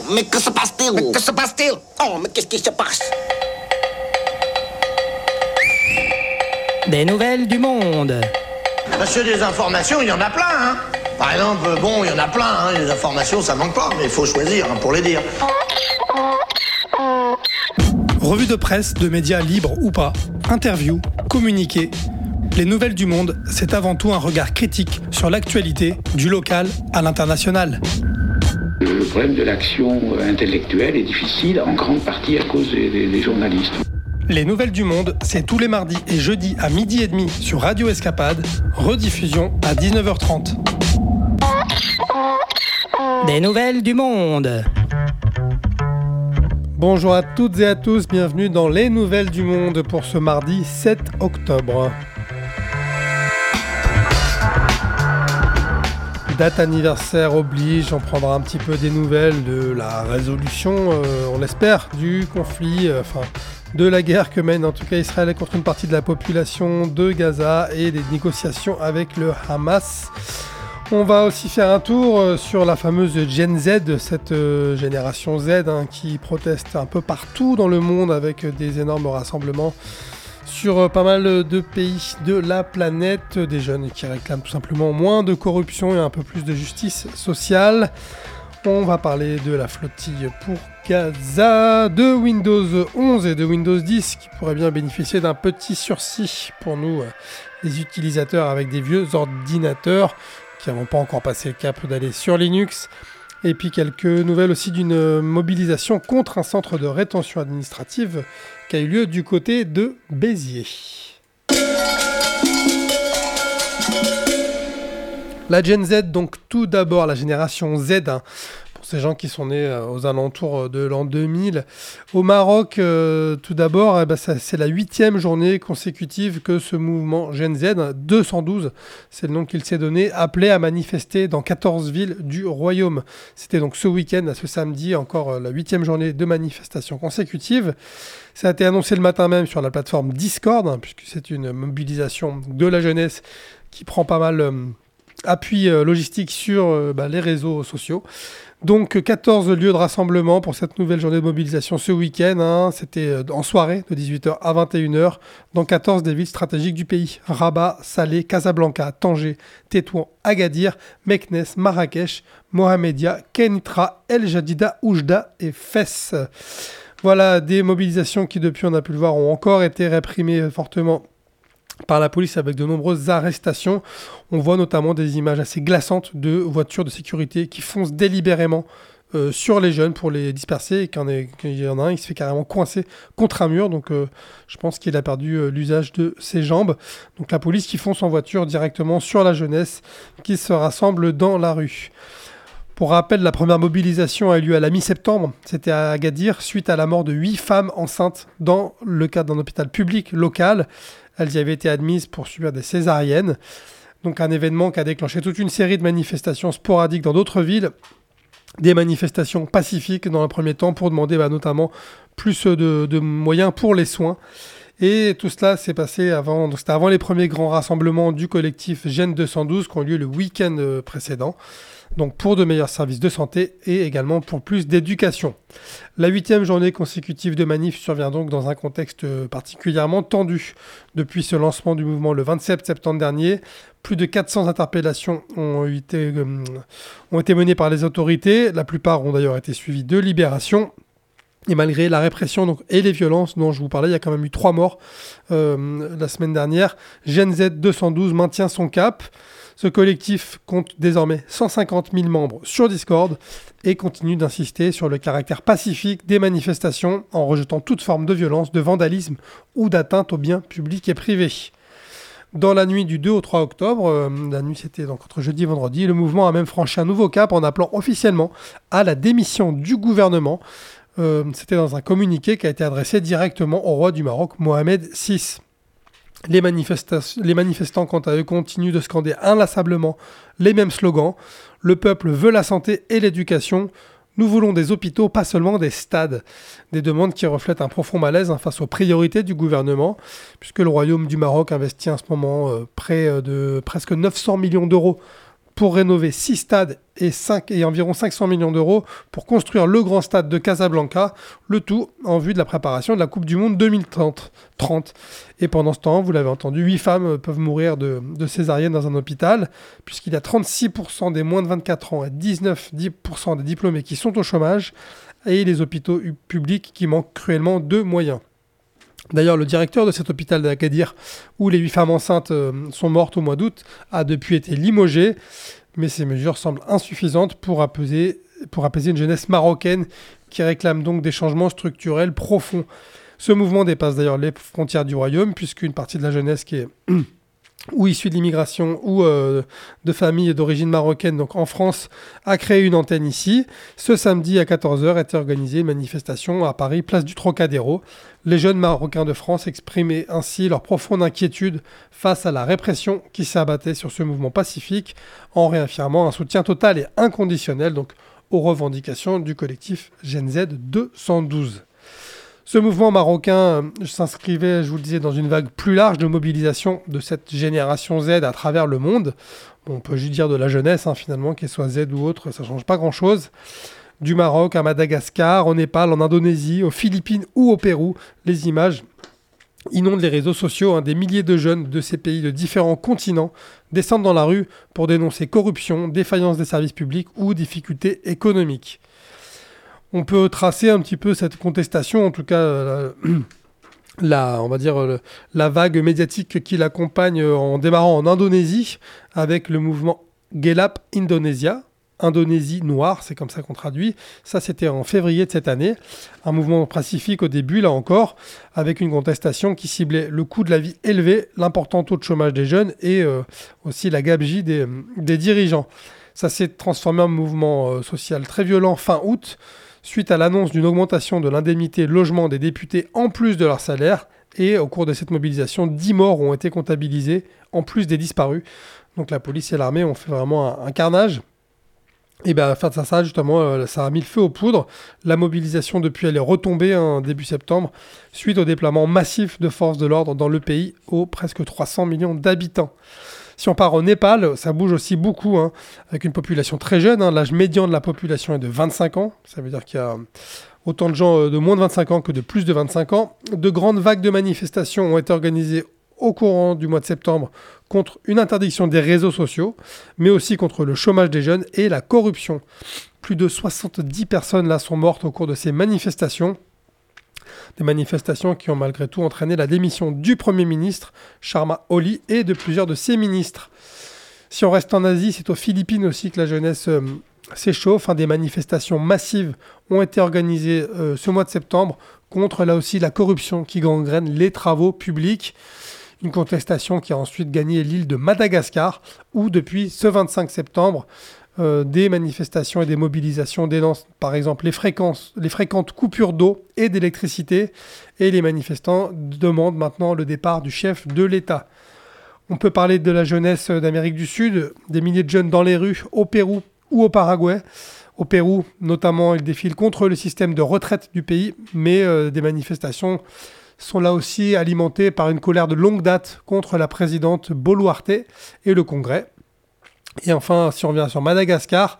mais que se passe-t-il? Mais que se passe-t-il? Oh, mais qu'est-ce qui se passe? Des nouvelles du monde. Monsieur, des informations, il y en a plein, hein. Par exemple, il y en a plein, hein. Les informations, ça manque pas, mais il faut choisir pour les dire. Revue de presse de médias libres ou pas, interviews, communiqués. Les nouvelles du monde, c'est avant tout un regard critique sur l'actualité, du local à l'international. Le problème de l'action intellectuelle est difficile, en grande partie à cause des journalistes. Les nouvelles du monde, c'est tous les mardis et jeudis à 12h30 sur Radio Escapade, rediffusion à 19h30. Des nouvelles du monde. Bonjour à toutes et à tous, bienvenue dans Les Nouvelles du Monde pour ce mardi 7 octobre. Date anniversaire oblige, on prendra un petit peu des nouvelles de la résolution, on l'espère, du conflit, de la guerre que mène en tout cas Israël contre une partie de la population de Gaza et des négociations avec le Hamas. On va aussi faire un tour sur la fameuse Gen Z, cette génération Z qui proteste un peu partout dans le monde avec des énormes rassemblements sur pas mal de pays de la planète, des jeunes qui réclament tout simplement moins de corruption et un peu plus de justice sociale. On va parler de la flottille pour Gaza, de Windows 11 et de Windows 10 qui pourraient bien bénéficier d'un petit sursis pour nous, les utilisateurs avec des vieux ordinateurs qui n'avons pas encore passé le cap d'aller sur Linux. Et puis quelques nouvelles aussi d'une mobilisation contre un centre de rétention administrative qui a eu lieu du côté de Béziers. La Gen Z, donc tout d'abord la génération Z, pour ces gens qui sont nés aux alentours de l'an 2000. Au Maroc, tout d'abord, c'est la 8e journée consécutive que ce mouvement Gen Z, 212, c'est le nom qu'il s'est donné, appelait à manifester dans 14 villes du royaume. C'était donc ce week-end, ce samedi, encore la 8e journée de manifestation consécutive. Ça a été annoncé le matin même sur la plateforme Discord, puisque c'est une mobilisation de la jeunesse qui prend pas mal appui logistique sur les réseaux sociaux. Donc 14 lieux de rassemblement pour cette nouvelle journée de mobilisation ce week-end. C'était en soirée de 18h à 21h dans 14 des villes stratégiques du pays. Rabat, Salé, Casablanca, Tanger, Tétouan, Agadir, Meknès, Marrakech, Mohamedia, Kenitra, El Jadida, Oujda et Fès. Voilà des mobilisations qui depuis on a pu le voir ont encore été réprimées fortement par la police avec de nombreuses arrestations. On voit notamment des images assez glaçantes de voitures de sécurité qui foncent délibérément sur les jeunes pour les disperser et qu'il y en a un qui se fait carrément coincer contre un mur. Donc je pense qu'il a perdu l'usage de ses jambes. Donc la police qui fonce en voiture directement sur la jeunesse qui se rassemble dans la rue. Pour rappel, la première mobilisation a eu lieu à la mi-septembre. C'était à Agadir suite à la mort de 8 femmes enceintes dans le cadre d'un hôpital public local. Elles y avaient été admises pour subir des césariennes. Donc un événement qui a déclenché toute une série de manifestations sporadiques dans d'autres villes. Des manifestations pacifiques dans le premier temps pour demander notamment plus de moyens pour les soins. Et tout cela s'est passé c'était avant les premiers grands rassemblements du collectif Gen 212 qui ont eu lieu le week-end précédent. Donc pour de meilleurs services de santé et également pour plus d'éducation. La 8e journée consécutive de manif survient donc dans un contexte particulièrement tendu. Depuis ce lancement du mouvement le 27 septembre dernier, plus de 400 interpellations ont été menées par les autorités. La plupart ont d'ailleurs été suivies de libérations. Et malgré la répression et les violences dont je vous parlais, il y a quand même eu 3 morts la semaine dernière. Gen Z 212 maintient son cap. Ce collectif compte désormais 150 000 membres sur Discord et continue d'insister sur le caractère pacifique des manifestations en rejetant toute forme de violence, de vandalisme ou d'atteinte aux biens publics et privés. Dans la nuit du 2 au 3 octobre, la nuit c'était donc entre jeudi et vendredi, le mouvement a même franchi un nouveau cap en appelant officiellement à la démission du gouvernement. C'était dans un communiqué qui a été adressé directement au roi du Maroc, Mohamed VI. Les manifestants, quant à eux, continuent de scander inlassablement les mêmes slogans. Le peuple veut la santé et l'éducation. Nous voulons des hôpitaux, pas seulement des stades. Des demandes qui reflètent un profond malaise face aux priorités du gouvernement, puisque le Royaume du Maroc investit en ce moment près de presque 900 millions d'euros pour rénover 6 stades et environ 500 millions d'euros pour construire le grand stade de Casablanca, le tout en vue de la préparation de la Coupe du Monde 2030. Et pendant ce temps, vous l'avez entendu, 8 femmes peuvent mourir de césarienne dans un hôpital, puisqu'il y a 36% des moins de 24 ans et 19% des diplômés qui sont au chômage, et les hôpitaux publics qui manquent cruellement de moyens. D'ailleurs, le directeur de cet hôpital d'Agadir, où les 8 femmes enceintes sont mortes au mois d'août, a depuis été limogé, mais ces mesures semblent insuffisantes pour apaiser une jeunesse marocaine qui réclame donc des changements structurels profonds. Ce mouvement dépasse d'ailleurs les frontières du royaume, puisqu'une partie de la jeunesse qui est ou issue de l'immigration ou de familles d'origine marocaine, donc en France, a créé une antenne ici. Ce samedi à 14h était organisée une manifestation à Paris, place du Trocadéro. Les jeunes Marocains de France exprimaient ainsi leur profonde inquiétude face à la répression qui s'abattait sur ce mouvement pacifique, en réaffirmant un soutien total et inconditionnel donc, aux revendications du collectif Gen Z 212. Ce mouvement marocain s'inscrivait, je vous le disais, dans une vague plus large de mobilisation de cette génération Z à travers le monde. On peut juste dire de la jeunesse, finalement, qu'elle soit Z ou autre, ça ne change pas grand-chose. Du Maroc à Madagascar, au Népal, en Indonésie, aux Philippines ou au Pérou, les images inondent les réseaux sociaux. Des milliers de jeunes de ces pays de différents continents descendent dans la rue pour dénoncer corruption, défaillance des services publics ou difficultés économiques. On peut tracer un petit peu cette contestation, en tout cas la vague médiatique qui l'accompagne en démarrant en Indonésie avec le mouvement Gelap Indonesia, Indonésie noire, c'est comme ça qu'on traduit. Ça, c'était en février de cette année. Un mouvement pacifique au début, là encore, avec une contestation qui ciblait le coût de la vie élevé, l'important taux de chômage des jeunes et aussi la gabegie des dirigeants. Ça s'est transformé en mouvement social très violent fin août, suite à l'annonce d'une augmentation de l'indemnité logement des députés en plus de leur salaire. Et au cours de cette mobilisation, 10 morts ont été comptabilisés, en plus des disparus. Donc la police et l'armée ont fait vraiment un carnage. Et face à ça, justement, ça a mis le feu aux poudres. La mobilisation, depuis, elle est retombée début septembre, suite au déploiement massif de forces de l'ordre dans le pays, aux presque 300 millions d'habitants. Si on part au Népal, ça bouge aussi beaucoup, avec une population très jeune. L'âge médian de la population est de 25 ans. Ça veut dire qu'il y a autant de gens de moins de 25 ans que de plus de 25 ans. De grandes vagues de manifestations ont été organisées au courant du mois de septembre contre une interdiction des réseaux sociaux, mais aussi contre le chômage des jeunes et la corruption. Plus de 70 personnes là sont mortes au cours de ces manifestations. Des manifestations qui ont malgré tout entraîné la démission du Premier ministre, Sharma Oli, et de plusieurs de ses ministres. Si on reste en Asie, c'est aux Philippines aussi que la jeunesse s'échauffe. Des manifestations massives ont été organisées ce mois de septembre contre là aussi la corruption qui gangrène les travaux publics. Une contestation qui a ensuite gagné l'île de Madagascar, où depuis ce 25 septembre, des manifestations et des mobilisations dénoncent par exemple les fréquentes coupures d'eau et d'électricité, et les manifestants demandent maintenant le départ du chef de l'État. On peut parler de la jeunesse d'Amérique du Sud, des milliers de jeunes dans les rues au Pérou ou au Paraguay. Au Pérou, notamment, ils défilent contre le système de retraite du pays, mais des manifestations sont là aussi alimentées par une colère de longue date contre la présidente Boluarte et le Congrès. Et enfin, si on revient sur Madagascar,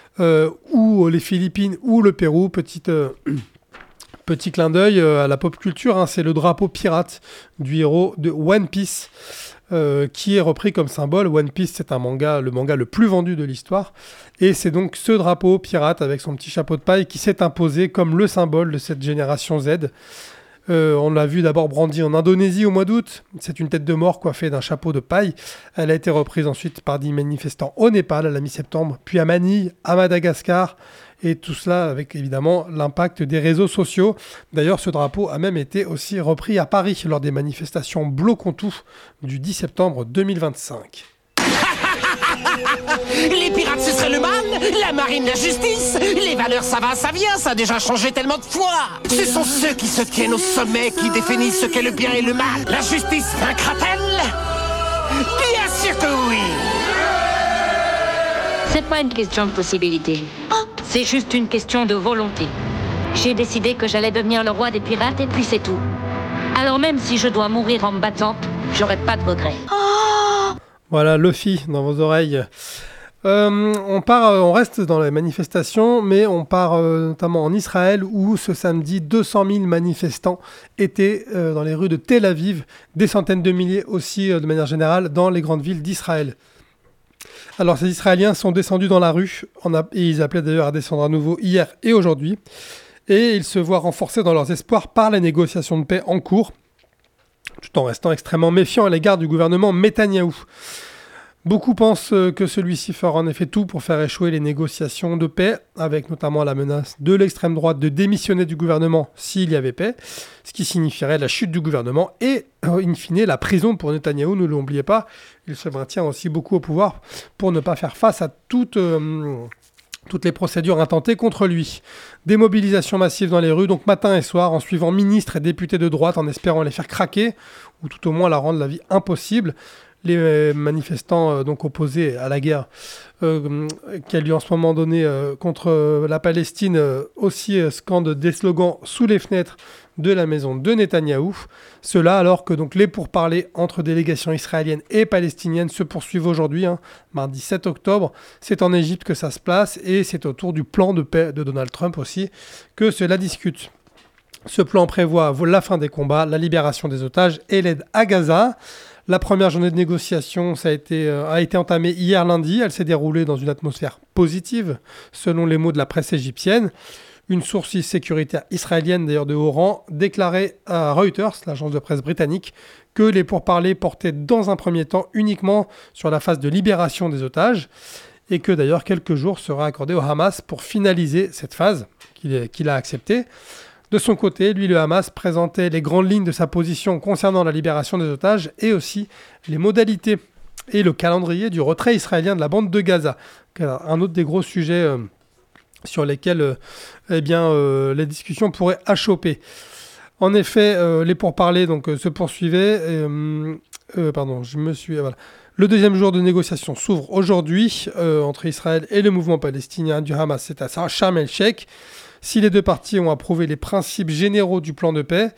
ou les Philippines, ou le Pérou, petit clin d'œil à la pop culture, c'est le drapeau pirate du héros de One Piece, qui est repris comme symbole. One Piece, c'est le manga le plus vendu de l'histoire. Et c'est donc ce drapeau pirate avec son petit chapeau de paille qui s'est imposé comme le symbole de cette génération Z. On l'a vu d'abord brandi en Indonésie au mois d'août. C'est une tête de mort coiffée d'un chapeau de paille. Elle a été reprise ensuite par des manifestants au Népal à la mi-septembre, puis à Manille, à Madagascar. Et tout cela avec évidemment l'impact des réseaux sociaux. D'ailleurs, ce drapeau a même été aussi repris à Paris lors des manifestations Bloquons tout du 10 septembre 2025. Les pirates, ce serait le mal, la marine, la justice, les valeurs, ça va, ça vient, ça a déjà changé tellement de fois. Ce sont ceux qui se tiennent au sommet qui définissent ce qu'est le bien et le mal. La justice vaincra-t-elle ? Bien sûr que oui. C'est pas une question de possibilité. C'est juste une question de volonté. J'ai décidé que j'allais devenir le roi des pirates et puis c'est tout. Alors même si je dois mourir en me battant, j'aurai pas de regrets. Voilà, Luffy dans vos oreilles. On reste dans les manifestations, mais on part notamment en Israël où ce samedi 200 000 manifestants étaient dans les rues de Tel Aviv, des centaines de milliers aussi de manière générale dans les grandes villes d'Israël. Alors ces Israéliens sont descendus dans la rue, et ils appelaient d'ailleurs à descendre à nouveau hier et aujourd'hui, et ils se voient renforcés dans leurs espoirs par les négociations de paix en cours, tout en restant extrêmement méfiants à l'égard du gouvernement Netanyahou. Beaucoup pensent que celui-ci fera en effet tout pour faire échouer les négociations de paix, avec notamment la menace de l'extrême droite de démissionner du gouvernement s'il y avait paix, ce qui signifierait la chute du gouvernement et, in fine, la prison pour Netanyahou, ne l'oubliez pas. Il se maintient aussi beaucoup au pouvoir pour ne pas faire face à toutes les procédures intentées contre lui. Des mobilisations massives dans les rues, donc matin et soir, en suivant ministres et députés de droite, en espérant les faire craquer, ou tout au moins la rendre la vie impossible. Les manifestants donc opposés à la guerre qui a lieu en ce moment donné contre la Palestine aussi scandent des slogans sous les fenêtres de la maison de Netanyahou. Cela alors que donc les pourparlers entre délégations israéliennes et palestiniennes se poursuivent aujourd'hui, mardi 7 octobre. C'est en Égypte que ça se place et c'est autour du plan de paix de Donald Trump aussi que cela discute. Ce plan prévoit la fin des combats, la libération des otages et l'aide à Gaza. La première journée de négociation a été entamée hier lundi. Elle s'est déroulée dans une atmosphère positive, selon les mots de la presse égyptienne. Une source sécuritaire israélienne, d'ailleurs de haut rang, déclarait à Reuters, l'agence de presse britannique, que les pourparlers portaient dans un premier temps uniquement sur la phase de libération des otages et que d'ailleurs quelques jours seraient accordés au Hamas pour finaliser cette phase qu'il a acceptée. De son côté, lui, le Hamas présentait les grandes lignes de sa position concernant la libération des otages et aussi les modalités et le calendrier du retrait israélien de la bande de Gaza. Un autre des gros sujets sur lesquels les discussions pourraient achopper. En effet, les pourparlers se poursuivaient. Le deuxième jour de négociation s'ouvre aujourd'hui entre Israël et le mouvement palestinien du Hamas. C'est à Sharm el-Sheikh. Si les deux parties ont approuvé les principes généraux du plan de paix,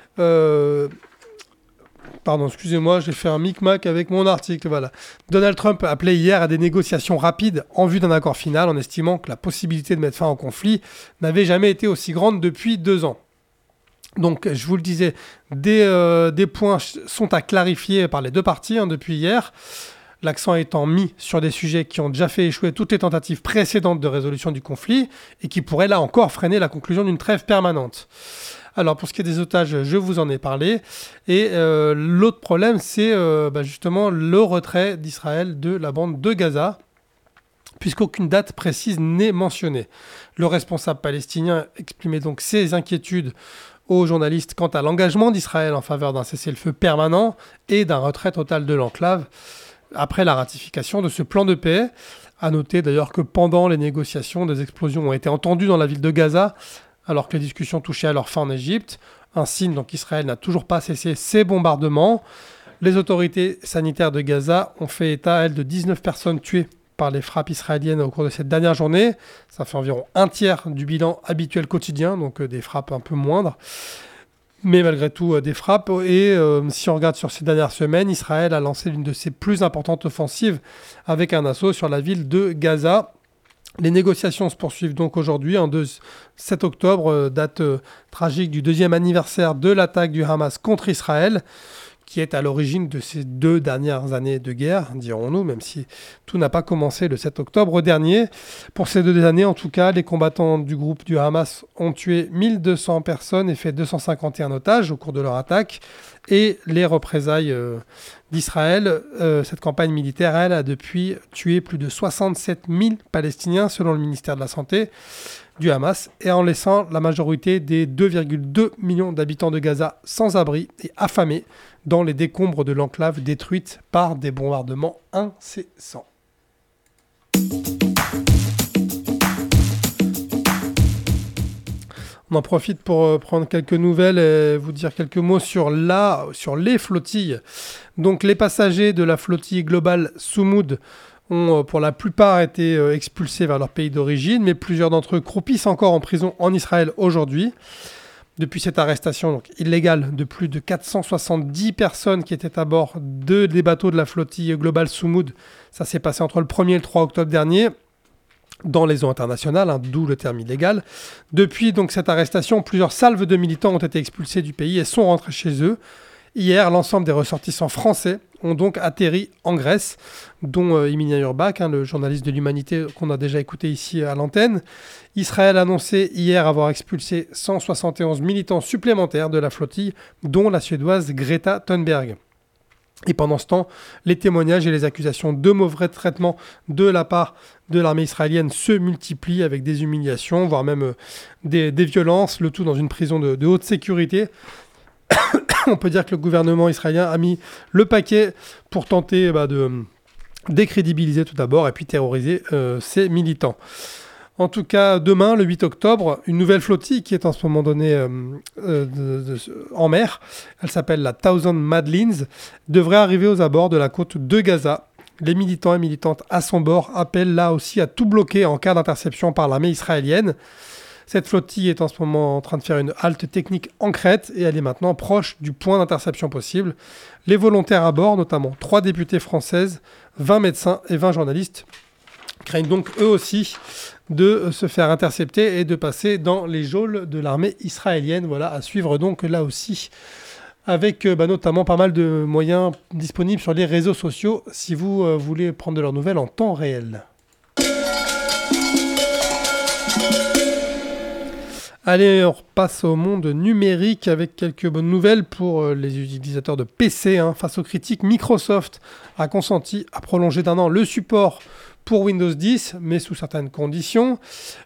excusez-moi, j'ai fait un micmac avec mon article, voilà. Donald Trump appelait hier à des négociations rapides en vue d'un accord final en estimant que la possibilité de mettre fin au conflit n'avait jamais été aussi grande depuis 2 ans. Donc, je vous le disais, des points sont à clarifier par les deux parties depuis hier. L'accent étant mis sur des sujets qui ont déjà fait échouer toutes les tentatives précédentes de résolution du conflit et qui pourraient là encore freiner la conclusion d'une trêve permanente. Alors pour ce qui est des otages, je vous en ai parlé. Et l'autre problème, c'est justement le retrait d'Israël de la bande de Gaza, puisqu'aucune date précise n'est mentionnée. Le responsable palestinien exprimait donc ses inquiétudes aux journalistes quant à l'engagement d'Israël en faveur d'un cessez-le-feu permanent et d'un retrait total de l'enclave après la ratification de ce plan de paix. À noter d'ailleurs que pendant les négociations, des explosions ont été entendues dans la ville de Gaza, alors que les discussions touchaient à leur fin en Égypte. Un signe qu'Israël n'a toujours pas cessé ses bombardements. Les autorités sanitaires de Gaza ont fait état, elles, de 19 personnes tuées par les frappes israéliennes au cours de cette dernière journée. Ça fait environ un tiers du bilan habituel quotidien, donc des frappes un peu moindres. Mais malgré tout, des frappes. Et si on regarde sur ces dernières semaines, Israël a lancé l'une de ses plus importantes offensives avec un assaut sur la ville de Gaza. Les négociations se poursuivent donc aujourd'hui, 7 octobre, date tragique du 2e anniversaire de l'attaque du Hamas contre Israël, qui est à l'origine de ces 2 dernières années de guerre, dirons-nous, même si tout n'a pas commencé le 7 octobre dernier. Pour ces 2 années, en tout cas, les combattants du groupe du Hamas ont tué 1200 personnes et fait 251 otages au cours de leur attaque. Et les représailles d'Israël, cette campagne militaire, elle, a depuis tué plus de 67 000 Palestiniens, selon le ministère de la Santé du Hamas, et en laissant la majorité des 2,2 millions d'habitants de Gaza sans abri et affamés dans les décombres de l'enclave détruite par des bombardements incessants. On en profite pour prendre quelques nouvelles et vous dire quelques mots sur les flottilles. Donc les passagers de la flottille globale Soumoud ont pour la plupart été expulsés vers leur pays d'origine, mais plusieurs d'entre eux croupissent encore en prison en Israël aujourd'hui. Depuis cette arrestation donc, illégale de plus de 470 personnes qui étaient à bord des bateaux de la flottille Global Sumud, ça s'est passé entre le 1er et le 3 octobre dernier, dans les eaux internationales, d'où le terme illégal. Depuis donc cette arrestation, plusieurs salves de militants ont été expulsés du pays et sont rentrés chez eux. Hier, l'ensemble des ressortissants français ont donc atterri en Grèce, dont Emilia Urbach, le journaliste de l'Humanité qu'on a déjà écouté ici à l'antenne. Israël a annoncé hier avoir expulsé 171 militants supplémentaires de la flottille, dont la Suédoise Greta Thunberg. Et pendant ce temps, les témoignages et les accusations de mauvais traitements de la part de l'armée israélienne se multiplient avec des humiliations, voire même des violences, le tout dans une prison de haute sécurité. On peut dire que le gouvernement israélien a mis le paquet pour tenter de décrédibiliser tout d'abord et puis terroriser ses militants. En tout cas, demain, le 8 octobre, une nouvelle flottille qui est en ce moment donnée en mer, elle s'appelle la Thousand Madlins, devrait arriver aux abords de la côte de Gaza. Les militants et militantes à son bord appellent là aussi à tout bloquer en cas d'interception par l'armée israélienne. Cette flottille est en ce moment en train de faire une halte technique en Crète et elle est maintenant proche du point d'interception possible. Les volontaires à bord, notamment 3 députées françaises, 20 médecins et 20 journalistes, craignent donc eux aussi de se faire intercepter et de passer dans les geôles de l'armée israélienne. Voilà, à suivre donc là aussi, avec notamment pas mal de moyens disponibles sur les réseaux sociaux si vous voulez prendre de leurs nouvelles en temps réel. Allez, on repasse au monde numérique avec quelques bonnes nouvelles pour les utilisateurs de PC. Face aux critiques, Microsoft a consenti à prolonger d'1 an le support pour Windows 10, mais sous certaines conditions.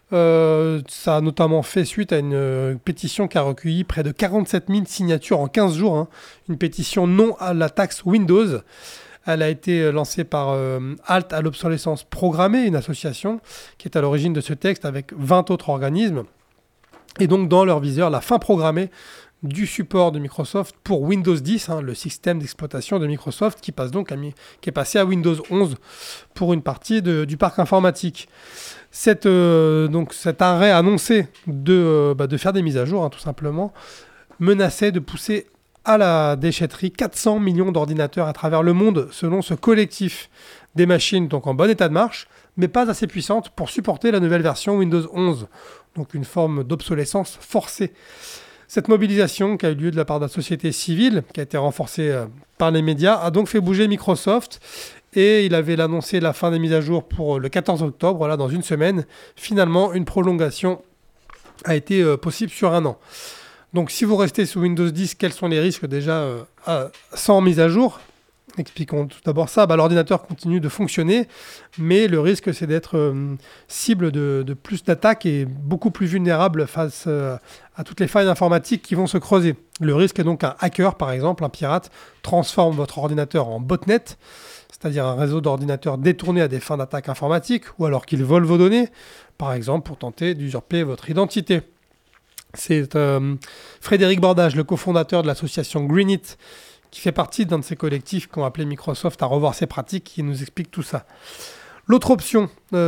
Ça a notamment fait suite à une pétition qui a recueilli près de 47 000 signatures en 15 jours. Une pétition non à la taxe Windows. Elle a été lancée par Halt à l'obsolescence programmée, une association qui est à l'origine de ce texte avec 20 autres organismes. Et donc dans leur viseur, la fin programmée du support de Microsoft pour Windows 10, le système d'exploitation de Microsoft qui est passé à Windows 11 pour une partie du parc informatique. Cet arrêt annoncé de faire des mises à jour, tout simplement, menaçait de pousser à la déchetterie 400 millions d'ordinateurs à travers le monde, selon ce collectif. Des machines donc en bon état de marche, mais pas assez puissantes pour supporter la nouvelle version Windows 11. Donc une forme d'obsolescence forcée. Cette mobilisation qui a eu lieu de la part de la société civile, qui a été renforcée par les médias, a donc fait bouger Microsoft. Et il avait annoncé la fin des mises à jour pour le 14 octobre, là, dans une semaine. Finalement, une prolongation a été possible sur 1 an. Donc si vous restez sous Windows 10, quels sont les risques déjà sans mise à jour ? Expliquons tout d'abord ça. L'ordinateur continue de fonctionner, mais le risque c'est d'être cible de plus d'attaques et beaucoup plus vulnérable face à toutes les failles informatiques qui vont se creuser. Le risque est donc qu'un hacker, par exemple, un pirate, transforme votre ordinateur en botnet, c'est-à-dire un réseau d'ordinateurs détourné à des fins d'attaque informatique, ou alors qu'il vole vos données, par exemple pour tenter d'usurper votre identité. C'est Frédéric Bordage, le cofondateur de l'association Greenit, qui fait partie d'un de ces collectifs qui ont appelé Microsoft à revoir ses pratiques, qui nous explique tout ça. L'autre option,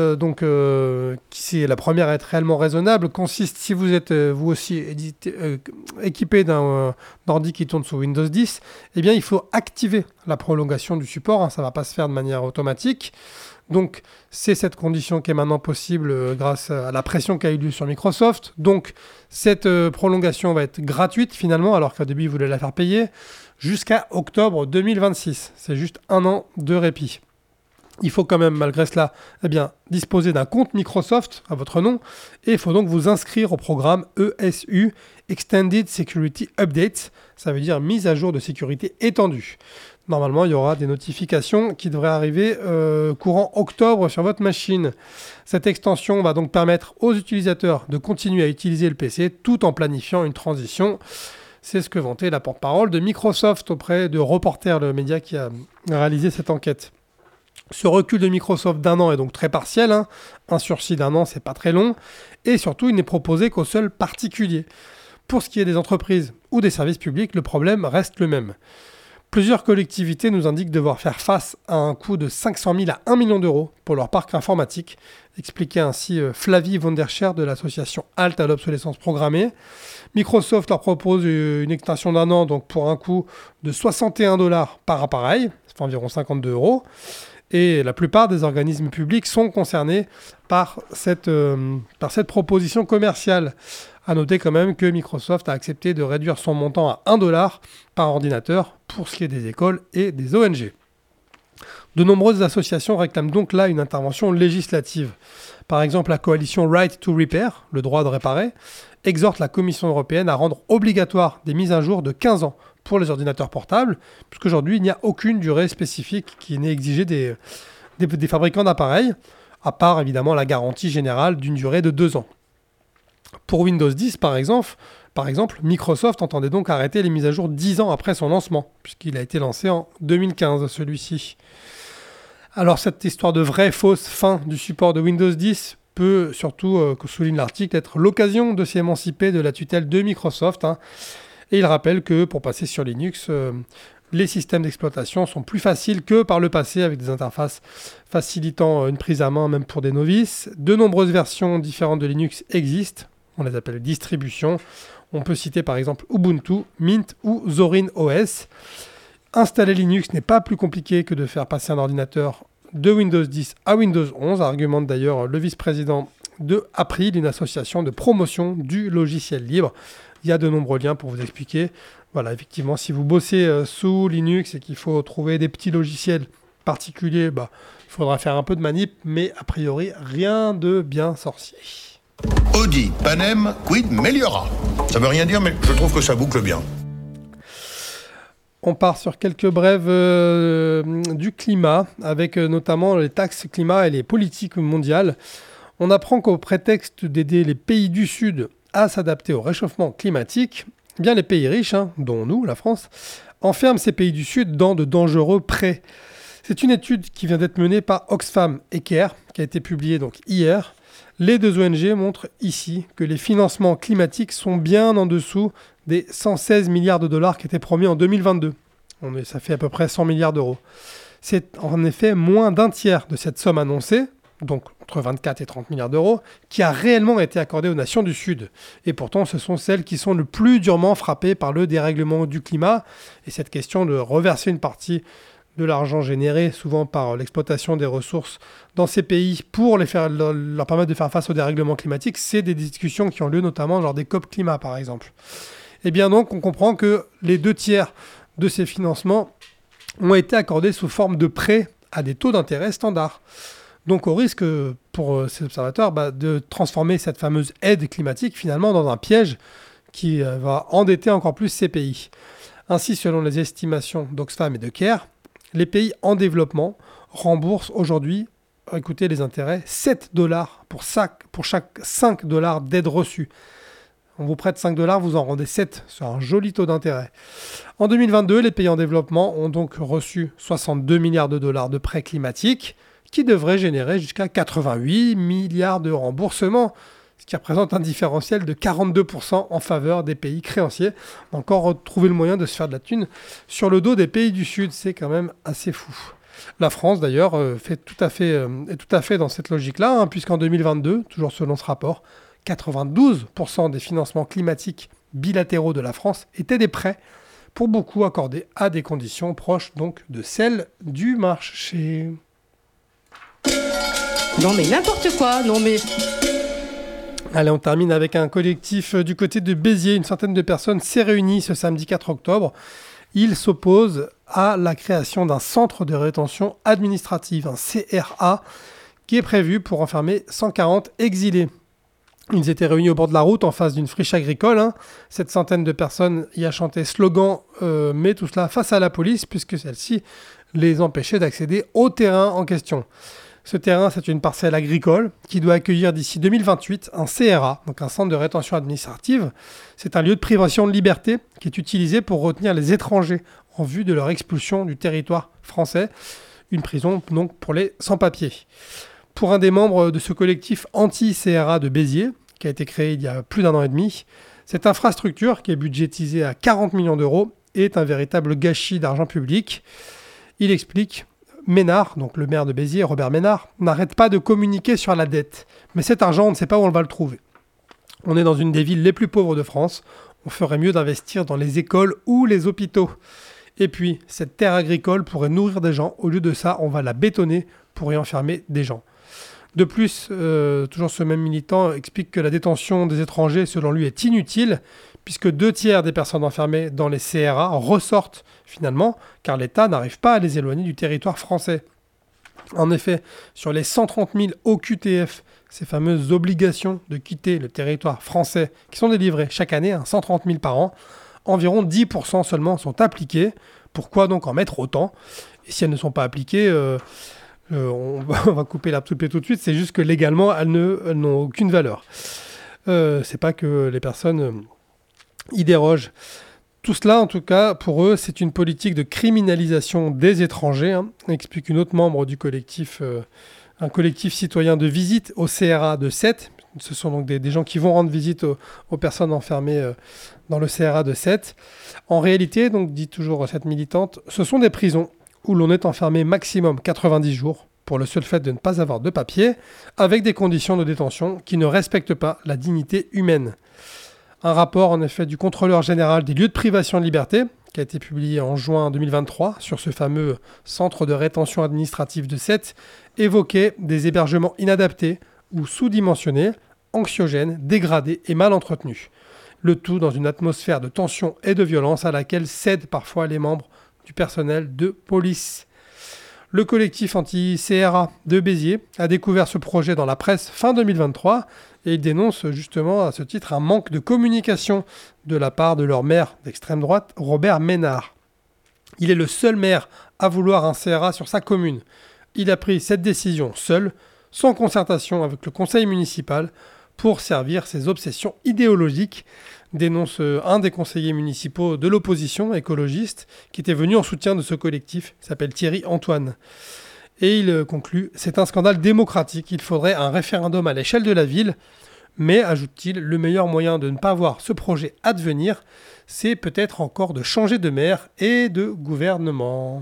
qui est la première à être réellement raisonnable, consiste, si vous êtes vous aussi équipé d'un ordi qui tourne sous Windows 10, eh bien il faut activer la prolongation du support, ça ne va pas se faire de manière automatique. Donc c'est cette condition qui est maintenant possible grâce à la pression qui a eu lieu sur Microsoft. Donc cette prolongation va être gratuite finalement, alors qu'au début ils voulaient la faire payer, jusqu'à octobre 2026. C'est juste 1 an de répit. Il faut quand même, malgré cela, disposer d'un compte Microsoft à votre nom et il faut donc vous inscrire au programme ESU, Extended Security Updates. Ça veut dire mise à jour de sécurité étendue. Normalement, il y aura des notifications qui devraient arriver courant octobre sur votre machine. Cette extension va donc permettre aux utilisateurs de continuer à utiliser le PC tout en planifiant une transition. C'est ce que vantait la porte-parole de Microsoft auprès de Reporter, le média qui a réalisé cette enquête. Ce recul de Microsoft d'1 an est donc très partiel. Un sursis d'1 an, c'est pas très long. Et surtout, il n'est proposé qu'aux seuls particuliers. Pour ce qui est des entreprises ou des services publics, le problème reste le même. Plusieurs collectivités nous indiquent devoir faire face à un coût de 500 000 à 1 million d'euros pour leur parc informatique, expliquait ainsi Flavie von der Scher de l'association Halte à l'obsolescence programmée. Microsoft leur propose une extension d'1 an, donc pour un coût de $61 par appareil, c'est environ 52 €. Et la plupart des organismes publics sont concernés par cette proposition commerciale. À noter quand même que Microsoft a accepté de réduire son montant à $1 par ordinateur pour ce qui est des écoles et des ONG. De nombreuses associations réclament donc là une intervention législative. Par exemple, la coalition Right to Repair, le droit de réparer, exhorte la Commission européenne à rendre obligatoire des mises à jour de 15 ans pour les ordinateurs portables, puisqu'aujourd'hui il n'y a aucune durée spécifique qui n'est exigée des fabricants d'appareils, à part évidemment la garantie générale d'une durée de 2 ans. Pour Windows 10 par exemple, Microsoft entendait donc arrêter les mises à jour 10 ans après son lancement, puisqu'il a été lancé en 2015 celui-ci. Alors cette histoire de vraie-fausse fin du support de Windows 10 peut surtout, que souligne l'article, être l'occasion de s'émanciper de la tutelle de Microsoft. Et il rappelle que pour passer sur Linux, les systèmes d'exploitation sont plus faciles que par le passé, avec des interfaces facilitant une prise à main même pour des novices. De nombreuses versions différentes de Linux existent, on les appelle distributions. On peut citer par exemple Ubuntu, Mint ou Zorin OS. Installer Linux n'est pas plus compliqué que de faire passer un ordinateur de Windows 10 à Windows 11, argumente d'ailleurs le vice-président de April, une association de promotion du logiciel libre. Il y a de nombreux liens pour vous expliquer. Voilà, effectivement, si vous bossez sous Linux et qu'il faut trouver des petits logiciels particuliers, il faudra faire un peu de manip, mais a priori, rien de bien sorcier. Audi, Panem, quid meliora. Ça veut rien dire, mais je trouve que ça boucle bien. On part sur quelques brèves du climat, avec notamment les taxes climat et les politiques mondiales. On apprend qu'au prétexte d'aider les pays du Sud à s'adapter au réchauffement climatique, bien les pays riches, dont nous, la France, enferment ces pays du Sud dans de dangereux prêts. C'est une étude qui vient d'être menée par Oxfam et CARE, qui a été publiée donc hier. Les deux ONG montrent ici que les financements climatiques sont bien en dessous des 116 milliards de dollars qui étaient promis en 2022. Ça fait à peu près 100 milliards d'euros. C'est en effet moins d'un tiers de cette somme annoncée, donc entre 24 et 30 milliards d'euros, qui a réellement été accordée aux nations du Sud. Et pourtant, ce sont celles qui sont le plus durement frappées par le dérèglement du climat. Et cette question de reverser une partie de l'argent généré souvent par l'exploitation des ressources dans ces pays pour leur permettre de faire face au dérèglement climatique, c'est des discussions qui ont lieu notamment lors des COP climat par exemple. Et bien donc, on comprend que les 2 tiers de ces financements ont été accordés sous forme de prêts à des taux d'intérêt standards. Donc au risque pour ces observateurs de transformer cette fameuse aide climatique finalement dans un piège qui va endetter encore plus ces pays. Ainsi, selon les estimations d'Oxfam et de CARE, les pays en développement remboursent aujourd'hui, écoutez les intérêts, $7 pour chaque $5 d'aide reçue. On vous prête $5, vous en rendez 7 sur un joli taux d'intérêt. En 2022, les pays en développement ont donc reçu 62 milliards de dollars de prêts climatiques qui devraient générer jusqu'à 88 milliards de remboursements, ce qui représente un différentiel de 42% en faveur des pays créanciers. On a encore trouvé le moyen de se faire de la thune sur le dos des pays du Sud, c'est quand même assez fou. La France d'ailleurs est tout à fait dans cette logique-là, puisqu'en 2022, toujours selon ce rapport, 92% des financements climatiques bilatéraux de la France étaient des prêts, pour beaucoup accordés à des conditions proches donc de celles du marché. Non mais n'importe quoi, non mais... Allez, on termine avec un collectif du côté de Béziers. Une centaine de personnes s'est réunie ce samedi 4 octobre. Ils s'opposent à la création d'un centre de rétention administrative, un CRA, qui est prévu pour enfermer 140 exilés. Ils étaient réunis au bord de la route en face d'une friche agricole. Cette centaine de personnes y a chanté slogan, mais tout cela face à la police, puisque celle-ci les empêchait d'accéder au terrain en question. Ce terrain, c'est une parcelle agricole qui doit accueillir d'ici 2028 un CRA, donc un centre de rétention administrative. C'est un lieu de privation de liberté qui est utilisé pour retenir les étrangers en vue de leur expulsion du territoire français. Une prison donc pour les sans-papiers. Pour un des membres de ce collectif anti-CRA de Béziers, qui a été créé il y a plus d'1 an et demi, cette infrastructure, qui est budgétisée à 40 millions d'euros, est un véritable gâchis d'argent public. Il explique, Ménard, donc le maire de Béziers, Robert Ménard, n'arrête pas de communiquer sur la dette. Mais cet argent, on ne sait pas où on va le trouver. On est dans une des villes les plus pauvres de France. On ferait mieux d'investir dans les écoles ou les hôpitaux. Et puis, cette terre agricole pourrait nourrir des gens. Au lieu de ça, on va la bétonner pour y enfermer des gens. De plus, toujours ce même militant explique que la détention des étrangers, selon lui, est inutile, puisque 2/3 des personnes enfermées dans les CRA ressortent finalement, car l'État n'arrive pas à les éloigner du territoire français. En effet, sur les 130 000 OQTF, ces fameuses obligations de quitter le territoire français, qui sont délivrées chaque année, 130 000 par an, environ 10% seulement sont appliquées. Pourquoi donc en mettre autant ? Et si elles ne sont pas appliquées, on va couper la poupée tout de suite, c'est juste que légalement, elles n'ont aucune valeur. C'est pas que les personnes y dérogent. Tout cela, en tout cas, pour eux, c'est une politique de criminalisation des étrangers, explique une autre membre du collectif, un collectif citoyen de visite au CRA de Sète. Ce sont donc des gens qui vont rendre visite aux personnes enfermées dans le CRA de Sète. En réalité, donc, dit toujours cette militante, ce sont des prisons où l'on est enfermé maximum 90 jours pour le seul fait de ne pas avoir de papier, avec des conditions de détention qui ne respectent pas la dignité humaine. Un rapport, en effet, du contrôleur général des lieux de privation de liberté, qui a été publié en juin 2023 sur ce fameux centre de rétention administrative de Sète, évoquait des hébergements inadaptés ou sous-dimensionnés, anxiogènes, dégradés et mal entretenus. Le tout dans une atmosphère de tension et de violence à laquelle cèdent parfois les membres du personnel de police. Le collectif anti-CRA de Béziers a découvert ce projet dans la presse fin 2023 et il dénonce justement à ce titre un manque de communication de la part de leur maire d'extrême droite, Robert Ménard. Il est le seul maire à vouloir un CRA sur sa commune. Il a pris cette décision seul, sans concertation avec le conseil municipal, pour servir ses obsessions idéologiques, dénonce un des conseillers municipaux de l'opposition écologiste qui était venu en soutien de ce collectif, il s'appelle Thierry Antoine. Et il conclut, c'est un scandale démocratique, il faudrait un référendum à l'échelle de la ville, mais, ajoute-t-il, le meilleur moyen de ne pas voir ce projet advenir, c'est peut-être encore de changer de maire et de gouvernement.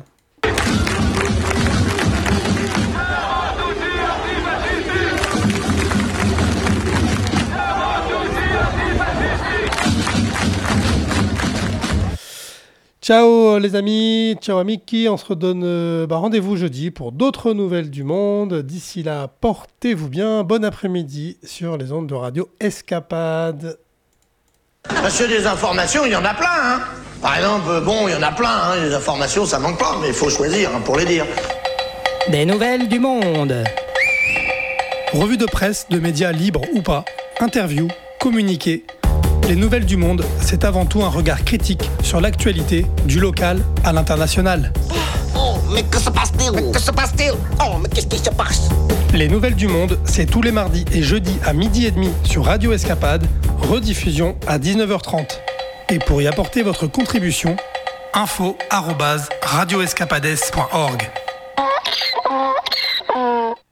Ciao les amis, ciao amiki, on se redonne rendez-vous jeudi pour d'autres nouvelles du monde. D'ici là, portez-vous bien, bon après-midi sur les ondes de Radio Escapade. Monsieur, des informations, il y en a plein, hein. Par exemple, il y en a plein, les informations, ça manque pas, mais il faut choisir pour les dire. Des nouvelles du monde. Revue de presse, de médias libres ou pas, interviews, communiqués. Les nouvelles du monde, c'est avant tout un regard critique sur l'actualité, du local à l'international. Oh, mais que se passe-t-il? Que se passe-t-il? Oh, mais qu'est-ce qui se passe? Les nouvelles du monde, c'est tous les mardis et jeudis à 12h30 sur Radio Escapade, rediffusion à 19h30. Et pour y apporter votre contribution, info@radioescapades.org.